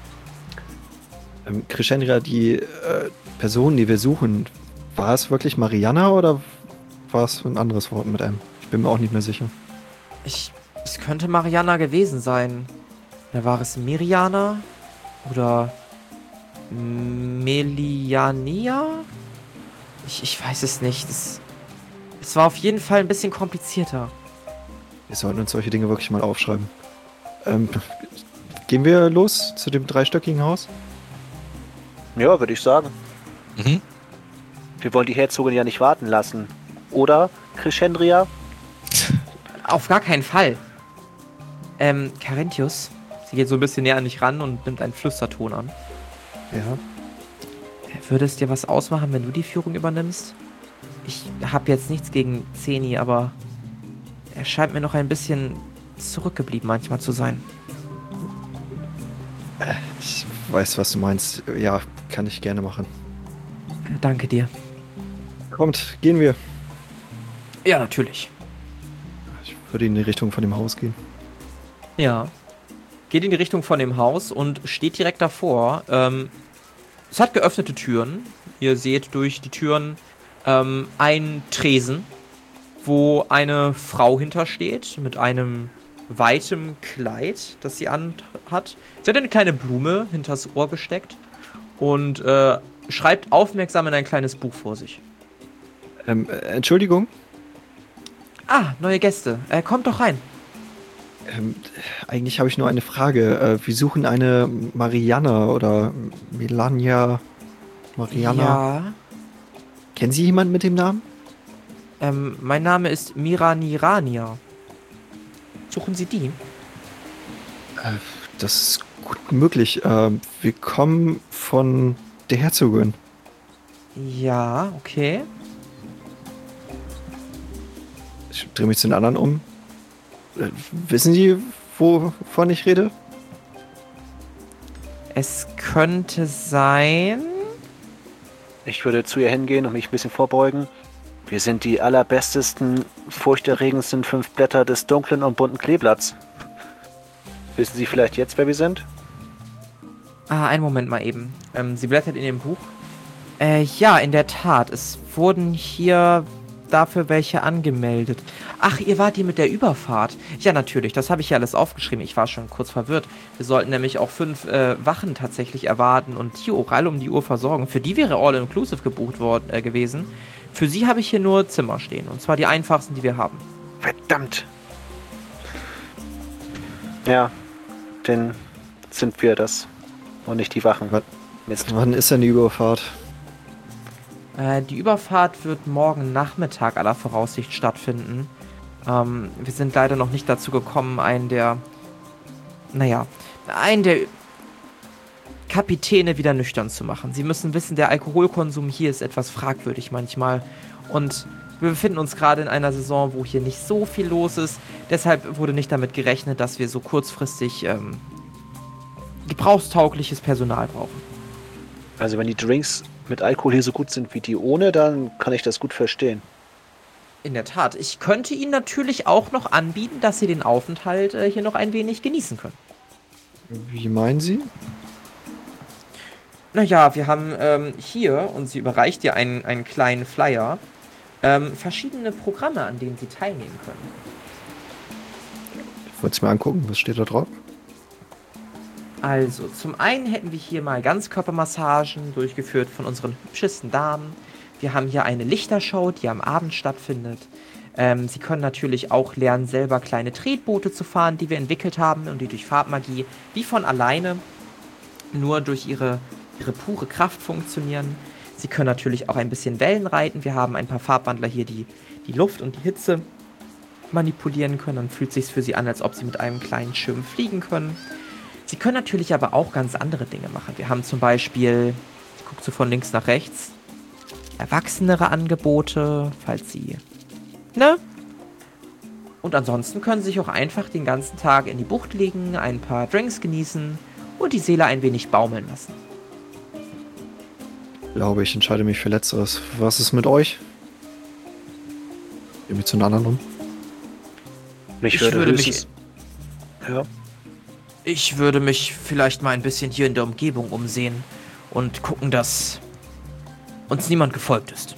Ähm, Crescendria, die äh, Person, die wir suchen, war es wirklich Mariana oder war es ein anderes Wort mit M? Ich bin mir auch nicht mehr sicher. Ich, es könnte Mariana gewesen sein. Oder war es Miriana? Oder Meliania? Ich, ich weiß es nicht. Es, es war auf jeden Fall ein bisschen komplizierter. Wir sollten uns solche Dinge wirklich mal aufschreiben. Ähm, gehen wir los zu dem dreistöckigen Haus? Ja, würde ich sagen. Mhm. Wir wollen die Herzogin ja nicht warten lassen. Oder, Crescendria? Auf gar keinen Fall. Ähm, Carinthius. Sie geht so ein bisschen näher an dich ran und nimmt einen Flüsterton an. Ja. Würde es dir was ausmachen, wenn du die Führung übernimmst? Ich habe jetzt nichts gegen Zeni, aber er scheint mir noch ein bisschen zurückgeblieben manchmal zu sein. Ich weiß, was du meinst. Ja, kann ich gerne machen. Danke dir. Kommt, gehen wir. Ja, natürlich. Ich würde in die Richtung von dem Haus gehen. Ja. Geht in die Richtung von dem Haus und steht direkt davor. Ähm, es hat geöffnete Türen. Ihr seht durch die Türen ähm, einen Tresen, wo eine Frau hintersteht mit einem weitem Kleid, das sie anhat. Sie hat eine kleine Blume hinters Ohr gesteckt und äh, schreibt aufmerksam in ein kleines Buch vor sich. Ähm, äh, Entschuldigung. Ah, neue Gäste. Äh, kommt doch rein. Ähm, eigentlich habe ich nur eine Frage. Äh, wir suchen eine Mariana oder Melania. Mariana. Ja. Kennen Sie jemanden mit dem Namen? Ähm, mein Name ist Miranirania. Suchen Sie die? Äh, das ist gut möglich. Ähm, wir kommen von der Herzogin. Ja, okay. Ich drehe mich zu den anderen um. Äh, wissen Sie, wovon ich rede? Es könnte sein. Ich würde zu ihr hingehen und mich ein bisschen vorbeugen. Wir sind die allerbestesten, furchterregendsten fünf Blätter des dunklen und bunten Kleeblatts. Wissen Sie vielleicht jetzt, wer wir sind? Ah, einen Moment mal eben. Ähm, sie blättert in dem Buch. Äh, ja, in der Tat. Es wurden hier dafür welche angemeldet. Ach, ihr wart hier mit der Überfahrt. Ja, natürlich. Das habe ich ja alles aufgeschrieben. Ich war schon kurz verwirrt. Wir sollten nämlich auch fünf äh, Wachen tatsächlich erwarten und hier oral um die Uhr versorgen. Für die wäre All-Inclusive gebucht worden äh, gewesen. Für sie habe ich hier nur Zimmer stehen. Und zwar die einfachsten, die wir haben. Verdammt! Ja, dann sind wir das. Und nicht die Wachen. Was? Mist. Wann ist denn die Überfahrt? Äh, die Überfahrt wird morgen Nachmittag aller Voraussicht stattfinden. Ähm, wir sind leider noch nicht dazu gekommen, einen der... Naja, einen der Kapitäne wieder nüchtern zu machen. Sie müssen wissen, der Alkoholkonsum hier ist etwas fragwürdig manchmal. Und wir befinden uns gerade in einer Saison, wo hier nicht so viel los ist. Deshalb wurde nicht damit gerechnet, dass wir so kurzfristig ähm, gebrauchstaugliches Personal brauchen. Also wenn die Drinks mit Alkohol hier so gut sind wie die ohne, dann kann ich das gut verstehen. In der Tat. Ich könnte Ihnen natürlich auch noch anbieten, dass Sie den Aufenthalt äh, hier noch ein wenig genießen können. Wie meinen Sie? Naja, wir haben ähm, hier, und sie überreicht dir einen, einen kleinen Flyer, ähm, verschiedene Programme, an denen Sie teilnehmen können. Ich wollte es mir angucken, was steht da drauf? Also, zum einen hätten wir hier mal Ganzkörpermassagen, durchgeführt von unseren hübschesten Damen. Wir haben hier eine Lichtershow, die am Abend stattfindet. Ähm, Sie können natürlich auch lernen, selber kleine Tretboote zu fahren, die wir entwickelt haben und die durch Farbmagie wie von alleine nur durch ihre, ihre pure Kraft funktionieren. Sie können natürlich auch ein bisschen Wellen reiten. Wir haben ein paar Farbwandler hier, die die Luft und die Hitze manipulieren können. Dann fühlt es sich für Sie an, als ob Sie mit einem kleinen Schirm fliegen können. Sie können natürlich aber auch ganz andere Dinge machen. Wir haben zum Beispiel, ich gucke so von links nach rechts, erwachsenere Angebote, falls Sie, ne? Und ansonsten können Sie sich auch einfach den ganzen Tag in die Bucht legen, ein paar Drinks genießen und die Seele ein wenig baumeln lassen. Ich glaube, ich entscheide mich für Letzteres. Was ist mit euch? Gehen wir zu den anderen rum. Mich Ich würde, würde höchstens... Ja. Ich würde mich vielleicht mal ein bisschen hier in der Umgebung umsehen und gucken, dass uns niemand gefolgt ist.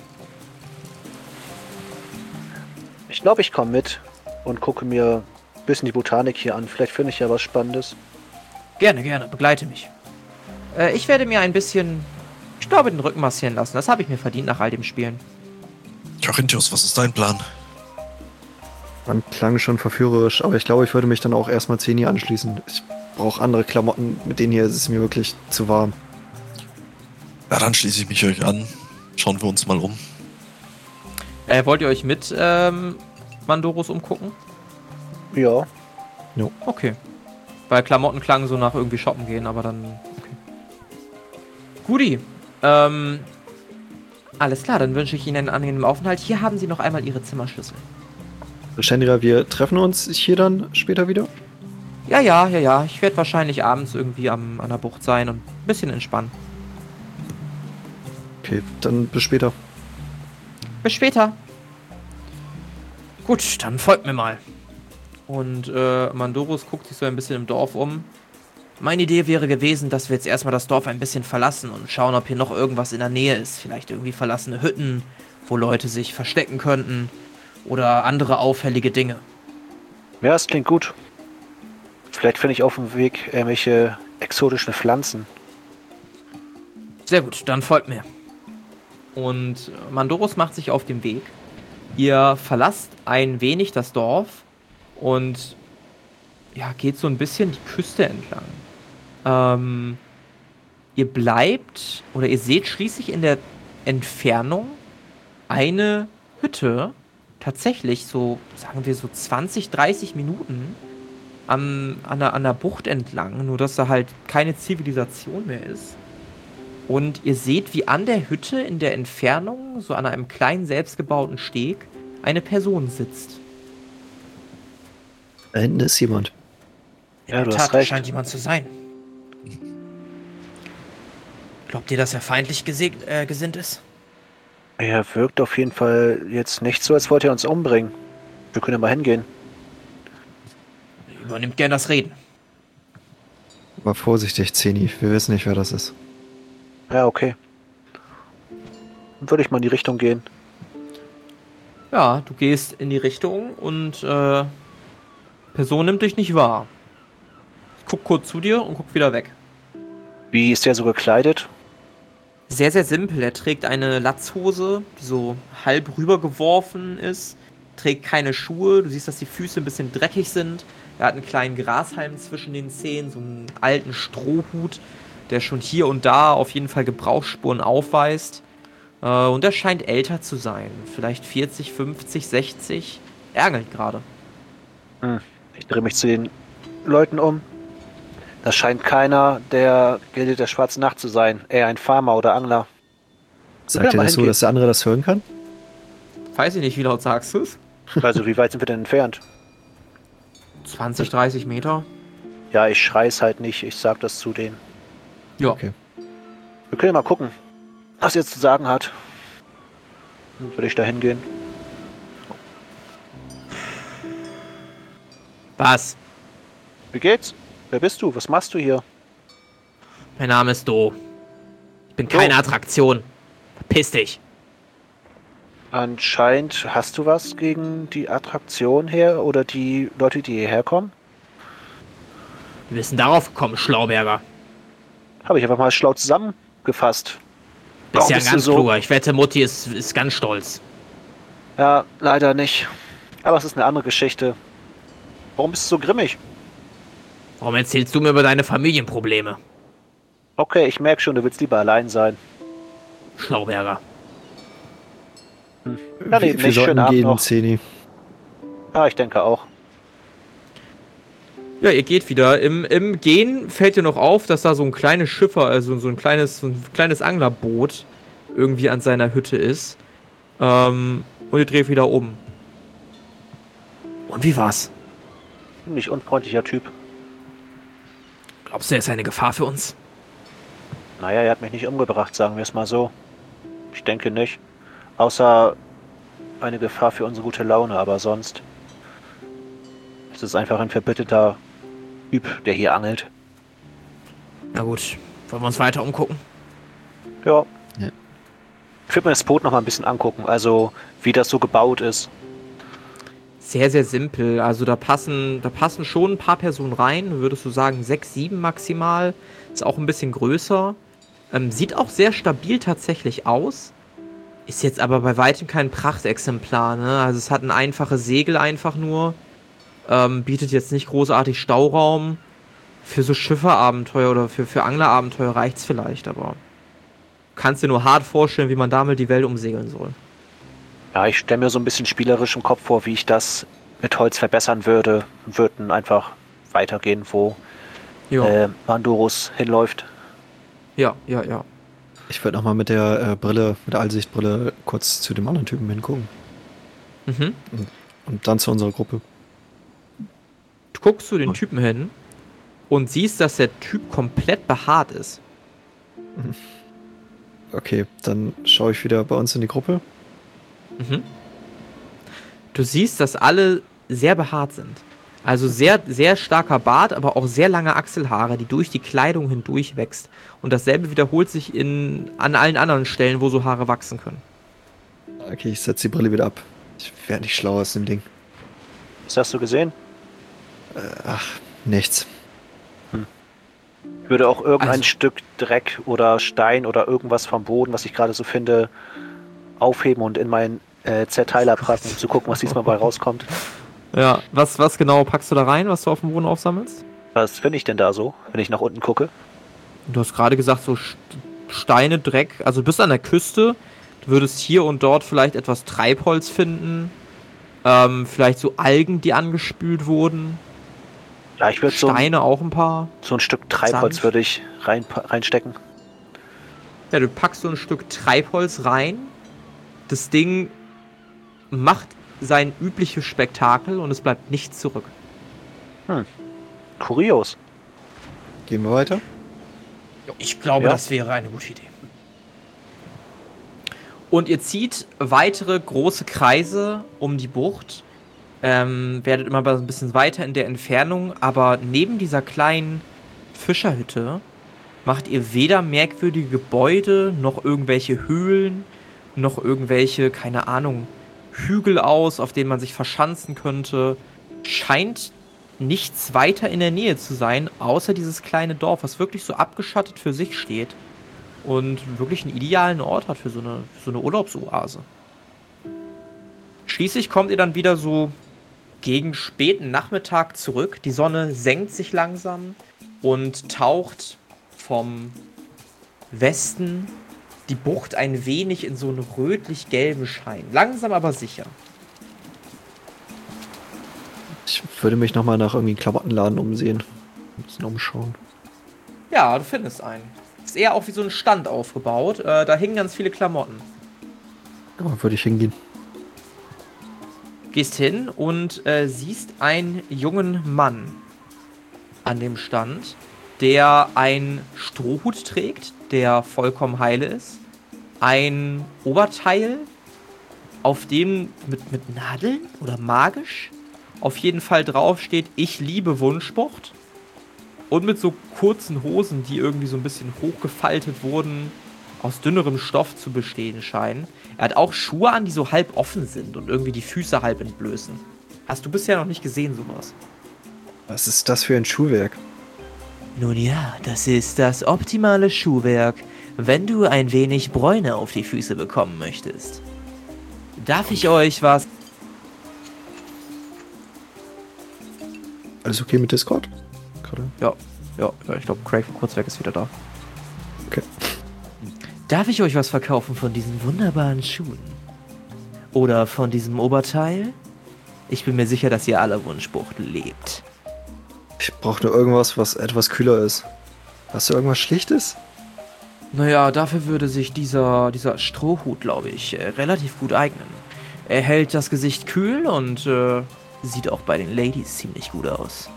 Ich glaube, ich komme mit und gucke mir ein bisschen die Botanik hier an. Vielleicht finde ich ja was Spannendes. Gerne, gerne, begleite mich. Äh, ich werde mir ein bisschen, ich glaube, den Rücken massieren lassen. Das habe ich mir verdient nach all dem Spielen. Carinthius, was ist dein Plan? Man klang schon verführerisch, aber ich glaube, ich würde mich dann auch erstmal Zeni anschließen. Ich brauche andere Klamotten, mit denen hier ist es mir wirklich zu warm. Ja, dann schließe ich mich euch an. Schauen wir uns mal um. Äh, wollt ihr euch mit ähm, Mandoros umgucken? Ja. Okay. Weil Klamotten klangen so nach irgendwie shoppen gehen, aber dann, okay. Guti. Ähm, alles klar, dann wünsche ich Ihnen einen angenehmen Aufenthalt. Hier haben Sie noch einmal Ihre Zimmerschlüssel. Shendra, wir treffen uns hier dann später wieder? Ja, ja, ja, ja. Ich werde wahrscheinlich abends irgendwie am, an der Bucht sein und ein bisschen entspannen. Okay, dann bis später. Bis später. Gut, dann folgt mir mal. Und äh, Mandoros guckt sich so ein bisschen im Dorf um. Meine Idee wäre gewesen, dass wir jetzt erstmal das Dorf ein bisschen verlassen und schauen, ob hier noch irgendwas in der Nähe ist. Vielleicht irgendwie verlassene Hütten, wo Leute sich verstecken könnten. Oder andere auffällige Dinge. Ja, das klingt gut. Vielleicht finde ich auf dem Weg irgendwelche exotischen Pflanzen. Sehr gut, dann folgt mir. Und Mandoros macht sich auf den Weg. Ihr verlasst ein wenig das Dorf und ja, geht so ein bisschen die Küste entlang. Ähm, ihr bleibt oder ihr seht schließlich in der Entfernung eine Hütte, tatsächlich so, sagen wir so zwanzig, dreißig Minuten am, an, der, an der Bucht entlang, nur dass da halt keine Zivilisation mehr ist. Und ihr seht, wie an der Hütte in der Entfernung, so an einem kleinen selbstgebauten Steg, eine Person sitzt. Da hinten ist jemand. Ja, du In der hast Tat, recht. scheint jemand zu sein. Glaubt ihr, dass er feindlich gesegnet, äh, gesinnt ist? Er wirkt auf jeden Fall jetzt nicht so, als wollte er uns umbringen. Wir können ja mal hingehen. Übernimmt gern das Reden. Aber vorsichtig, Zeni. Wir wissen nicht, wer das ist. Ja, okay. Dann würde ich mal in die Richtung gehen. Ja, du gehst in die Richtung und äh, Person nimmt dich nicht wahr. Ich guck kurz zu dir und guck wieder weg. Wie ist der so gekleidet? Sehr, sehr simpel. Er trägt eine Latzhose, die so halb rübergeworfen ist. Trägt keine Schuhe. Du siehst, dass die Füße ein bisschen dreckig sind. Er hat einen kleinen Grashalm zwischen den Zehen, so einen alten Strohhut, der schon hier und da auf jeden Fall Gebrauchsspuren aufweist. Äh, und er scheint älter zu sein. Vielleicht vierzig, fünfzig, sechzig. Ärgert gerade. Hm. Ich drehe mich zu den Leuten um. Das scheint keiner der Gilde der Schwarzen Nacht zu sein. Eher ein Farmer oder Angler. Sagt ihr das so, dass der andere das hören kann? Weiß ich nicht, wie laut sagst du es? Also, wie weit sind wir denn entfernt? zwanzig, dreißig Meter. Ja, ich schrei's halt nicht. Ich sag das zu denen. Ja. Okay. Wir können ja mal gucken, was er jetzt zu sagen hat. Dann würde ich da hingehen. Was? Wie geht's? Wer bist du? Was machst du hier? Mein Name ist Do. Ich bin keine Do. Attraktion. Verpiss dich. Anscheinend hast du was gegen die Attraktion her oder die Leute, die hierher kommen? Wir sind darauf gekommen, Schlauberger. Habe ich einfach mal schlau zusammengefasst. Bist Warum ja bist du ganz so- kluger. Ich wette, Mutti ist, ist ganz stolz. Ja, leider nicht. Aber es ist eine andere Geschichte. Warum bist du so grimmig? Warum erzählst du mir über deine Familienprobleme? Okay, ich merke schon, du willst lieber allein sein. Schlauberger. Ja, nee, wir wir nicht. Schönen sollten Abend gehen, noch. Zeni. Ja, ich denke auch. Ja, ihr geht wieder. Im, Im Gehen fällt dir noch auf, dass da so ein kleines Schiffer, also so ein kleines, so ein kleines Anglerboot irgendwie an seiner Hütte ist. Ähm, und ihr dreht wieder um. Und wie war's? Ziemlich unfreundlicher Typ. Glaubst du, er ist eine Gefahr für uns? Naja, er hat mich nicht umgebracht, sagen wir es mal so. Ich denke nicht. Außer eine Gefahr für unsere gute Laune, aber sonst. Es ist einfach ein verbitterter Typ, der hier angelt. Na gut, wollen wir uns weiter umgucken? Ja. Ja. Ich würde mir das Boot noch mal ein bisschen angucken, also wie das so gebaut ist. Sehr, sehr simpel. Also da passen, da passen schon ein paar Personen rein. Würdest du sagen, sechs, sieben maximal. Ist auch ein bisschen größer. Ähm, sieht auch sehr stabil tatsächlich aus. Ist jetzt aber bei weitem kein Prachtexemplar, ne? Also es hat ein einfaches Segel einfach nur. Ähm, bietet jetzt nicht großartig Stauraum. Für so Schifferabenteuer oder für, für Anglerabenteuer reicht's vielleicht, aber kannst dir nur hart vorstellen, wie man damit die Welt umsegeln soll. Ja, ich stelle mir so ein bisschen spielerisch im Kopf vor, wie ich das mit Holz verbessern würde. Würden einfach weitergehen, wo Ja, äh, Mandorus hinläuft. ja, ja, ja. Ich würde nochmal mit der äh, Brille, mit der Allsichtbrille kurz zu dem anderen Typen hingucken. Mhm. Und dann zu unserer Gruppe. Du guckst zu den Typen hin und siehst, dass der Typ komplett behaart ist. Okay, dann schaue ich wieder bei uns in die Gruppe. Mhm. Du siehst, dass alle sehr behaart sind. Also sehr, sehr starker Bart, aber auch sehr lange Achselhaare, die durch die Kleidung hindurch wächst. Und dasselbe wiederholt sich in, an allen anderen Stellen, wo so Haare wachsen können. Okay, ich setze die Brille wieder ab. Ich werde nicht schlau aus dem Ding. Was hast du gesehen? Äh, ach, nichts. Ich würde auch irgendein Also- Stück Dreck oder Stein oder irgendwas vom Boden, was ich gerade so finde, aufheben und in meinen äh, Zerteiler packen, um zu gucken, was diesmal bei rauskommt. Ja, was, was genau packst du da rein, was du auf dem Boden aufsammelst? Was finde ich denn da so, wenn ich nach unten gucke? Du hast gerade gesagt, so St- Steine, Dreck. Also du bist an der Küste. Du würdest hier und dort vielleicht etwas Treibholz finden. Ähm, vielleicht so Algen, die angespült wurden. Ja, ich würde so, ein- Steine auch ein paar. so ein Stück Treibholz Sand. würde ich rein, reinstecken. Ja, du packst so ein Stück Treibholz rein. Das Ding macht sein übliches Spektakel und es bleibt nichts zurück. Kurios. Gehen wir weiter? Ich glaube, Ja. das wäre eine gute Idee. Und ihr zieht weitere große Kreise um die Bucht. Ähm, werdet immer ein bisschen weiter in der Entfernung, aber neben dieser kleinen Fischerhütte macht ihr weder merkwürdige Gebäude, noch irgendwelche Höhlen, noch irgendwelche, keine Ahnung, Hügel aus, auf denen man sich verschanzen könnte. Scheint nichts weiter in der Nähe zu sein, außer dieses kleine Dorf, was wirklich so abgeschottet für sich steht und wirklich einen idealen Ort hat für so eine, für so eine Urlaubsoase. Schließlich kommt ihr dann wieder so gegen späten Nachmittag zurück. Die Sonne senkt sich langsam und taucht vom Westen die Bucht ein wenig in so einen rötlich-gelben Schein. Langsam aber sicher. Ich würde mich nochmal nach irgendwie einem Klamottenladen umsehen. Ein bisschen umschauen. Ja, du findest einen. Ist eher auch wie so ein Stand aufgebaut. Äh, da hingen ganz viele Klamotten. Da würde ich hingehen. Gehst hin und äh, siehst einen jungen Mann an dem Stand, der einen Strohhut trägt, der vollkommen heile ist. Ein Oberteil, auf dem mit, mit Nadeln oder magisch auf jeden Fall draufsteht, ich liebe Wunschbucht. Und mit so kurzen Hosen, die irgendwie so ein bisschen hochgefaltet wurden, aus dünnerem Stoff zu bestehen scheinen. Er hat auch Schuhe an, die so halb offen sind und irgendwie die Füße halb entblößen. Hast du bisher noch nicht gesehen, sowas? Was ist das für ein Schuhwerk? Nun ja, das ist das optimale Schuhwerk, wenn du ein wenig Bräune auf die Füße bekommen möchtest. Darf ich euch was... Alles okay mit Discord? Gerade? Ja, ja, ja, ich glaube, Craig von Kurzwerk ist wieder da. Okay. Darf ich euch was verkaufen von diesen wunderbaren Schuhen? Oder von diesem Oberteil? Ich bin mir sicher, dass ihr alle Wunschbucht lebt. Ich brauche nur irgendwas, was etwas kühler ist. Hast du irgendwas Schlichtes? Naja, dafür würde sich dieser, dieser Strohhut, glaube ich, äh, relativ gut eignen. Er hält das Gesicht kühl und äh, sieht auch bei den Ladies ziemlich gut aus.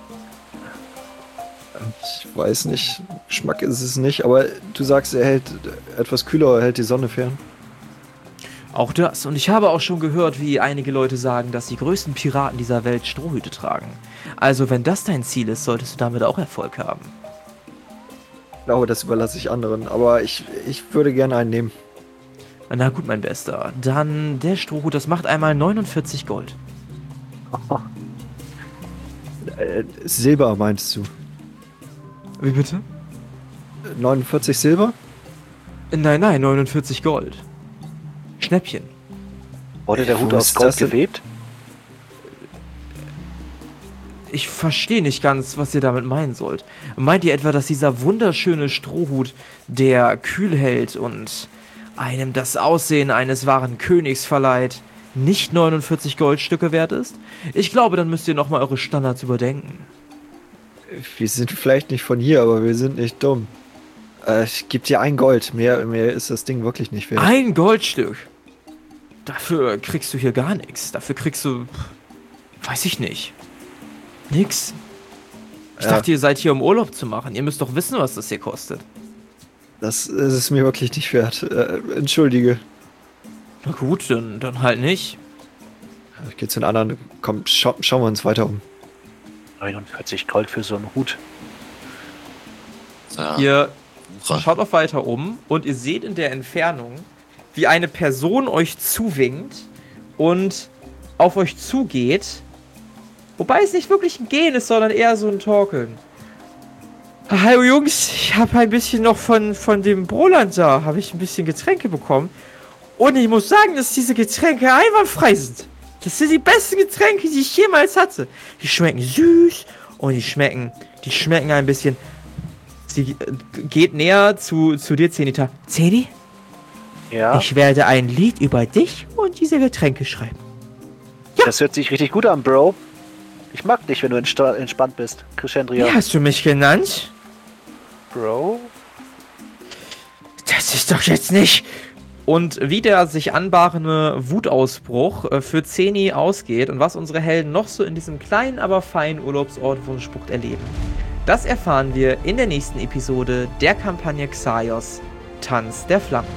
Ich weiß nicht, Geschmack ist es nicht, aber du sagst, er hält etwas kühler, er hält die Sonne fern. Auch das. Und ich habe auch schon gehört, wie einige Leute sagen, dass die größten Piraten dieser Welt Strohhüte tragen. Also wenn das dein Ziel ist, solltest du damit auch Erfolg haben. Ich glaube, das überlasse ich anderen, aber ich, ich würde gerne einen nehmen. Na gut, mein Bester. Dann der Strohhut, das macht einmal neunundvierzig Gold. Äh, Silber meinst du? Wie bitte? neunundvierzig Silber? Nein, nein, neunundvierzig Gold. Schnäppchen. Wurde der Hut Wo aus ist Gold das denn? gewebt? Ich verstehe nicht ganz, was ihr damit meinen sollt. Meint ihr etwa, dass dieser wunderschöne Strohhut, der kühl hält und einem das Aussehen eines wahren Königs verleiht, nicht neunundvierzig Goldstücke wert ist? Ich glaube, dann müsst ihr nochmal eure Standards überdenken. Wir sind vielleicht nicht von hier, aber wir sind nicht dumm. Äh, ich gebe dir ein Gold. Mehr, mehr ist das Ding wirklich nicht wert. Ein Goldstück? Dafür kriegst du hier gar nichts. Dafür kriegst du... Weiß ich nicht. Nix. Ich Ja. dachte, ihr seid hier, um Urlaub zu machen. Ihr müsst doch wissen, was das hier kostet. Das, das ist mir wirklich nicht wert. Äh, entschuldige. Na gut, dann, dann halt nicht. Ich gehe zu den anderen. Komm, scha schauen wir uns weiter um. neunundvierzig Gold für so einen Hut. So, Ihr Wucher. schaut auch weiter um und ihr seht in der Entfernung, wie eine Person euch zuwinkt und auf euch zugeht. Wobei es nicht wirklich ein Gehen ist, sondern eher so ein Torkeln. Hallo Jungs, ich habe ein bisschen noch von, von dem Broland da, habe ich ein bisschen Getränke bekommen. Und ich muss sagen, dass diese Getränke einwandfrei sind. Das sind die besten Getränke, die ich jemals hatte. Die schmecken süß und die schmecken, die schmecken ein bisschen... Sie äh, geht näher zu, zu dir, Zenita. Zeni, Ja, ich werde ein Lied über dich und diese Getränke schreiben. das hört sich richtig gut an, Bro. Ich mag dich, wenn du entsta- entspannt bist, Krishendria. Wie hast du mich genannt? Bro? Das ist doch jetzt nicht... Und wie der sich anbahnende Wutausbruch äh, für Zeni ausgeht und was unsere Helden noch so in diesem kleinen, aber feinen Urlaubsort Wunschbucht erleben, das erfahren wir in der nächsten Episode der Kampagne Xaios, Tanz der Flammen.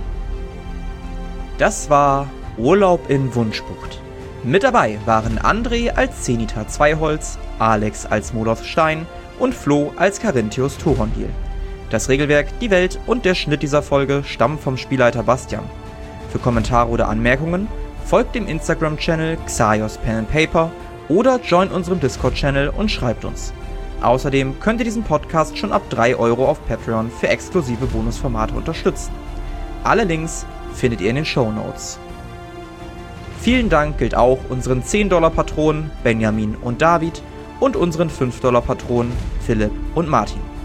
Das war Urlaub in Wunschbucht. Mit dabei waren André als Zenithar Zweiholz, Alex als Moloth Stein und Flo als Carinthius Thorondil. Das Regelwerk, die Welt und der Schnitt dieser Folge stammen vom Spielleiter Bastian. Für Kommentare oder Anmerkungen folgt dem Instagram-Channel Xaios Pen and Paper oder joint unserem Discord-Channel und schreibt uns. Außerdem könnt ihr diesen Podcast schon ab drei Euro auf Patreon für exklusive Bonusformate unterstützen. Alle Links findet ihr in den Shownotes. Vielen Dank gilt auch unseren zehn Dollar Patronen Benjamin und David und unseren fünf Dollar Patronen Philipp und Martin.